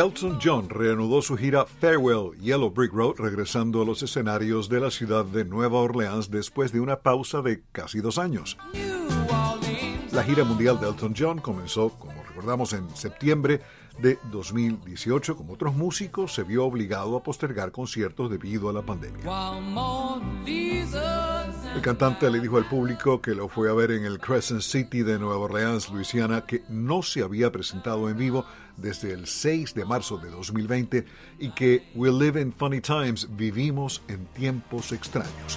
Elton John reanudó su gira Farewell Yellow Brick Road, regresando a los escenarios de la ciudad de Nueva Orleans después de una pausa de casi 2 años. La gira mundial de Elton John comenzó, como recordamos, en septiembre de 2018. Como otros músicos, se vio obligado a postergar conciertos debido a la pandemia. El cantante le dijo al público que lo fue a ver en el Crescent City de Nueva Orleans, Luisiana, que no se había presentado en vivo desde el 6 de marzo de 2020 y que "We live in funny times", vivimos en tiempos extraños.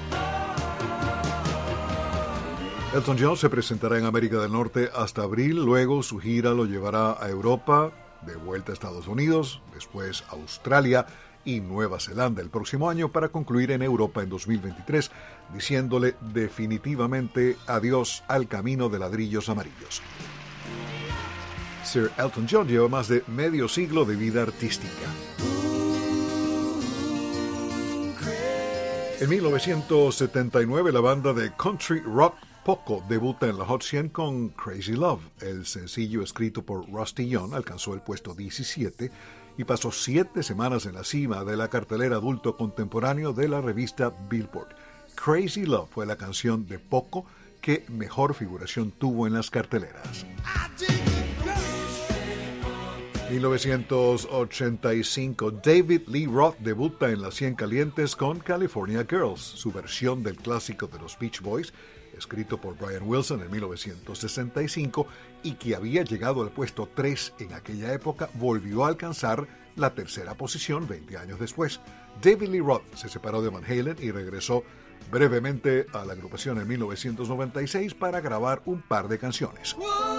Elton John se presentará en América del Norte hasta abril, luego su gira lo llevará a Europa, de vuelta a Estados Unidos, después a Australia y Nueva Zelanda el próximo año, para concluir en Europa en 2023, diciéndole definitivamente adiós al camino de ladrillos amarillos. Sir Elton John lleva más de medio siglo de vida artística. En 1979, la banda de country rock Poco debuta en la Hot 100 con Crazy Love. El sencillo, escrito por Rusty Young, alcanzó el puesto 17 y pasó 7 semanas en la cima de la cartelera adulto contemporáneo de la revista Billboard. Crazy Love fue la canción de Poco que mejor figuración tuvo en las carteleras. 1985, David Lee Roth debuta en las 100 calientes con California Girls, su versión del clásico de los Beach Boys, escrito por Brian Wilson en 1965 y que había llegado al puesto 3 en aquella época, volvió a alcanzar la tercera posición 20 años después. David Lee Roth se separó de Van Halen y regresó brevemente a la agrupación en 1996 para grabar un par de canciones.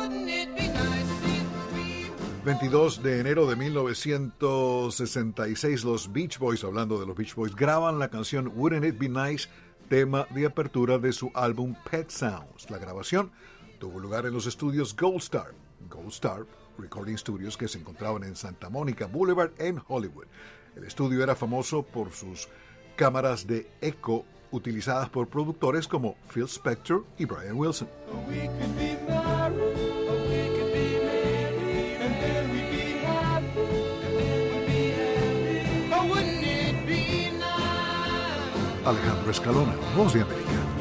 22 de enero de 1966, los Beach Boys, hablando de los Beach Boys, graban la canción Wouldn't It Be Nice, tema de apertura de su álbum Pet Sounds. La grabación tuvo lugar en los estudios Gold Star Recording Studios, que se encontraban en Santa Monica Boulevard en Hollywood. El estudio era famoso por sus cámaras de eco utilizadas por productores como Phil Spector y Brian Wilson. Alejandro Escalona, Voz de América.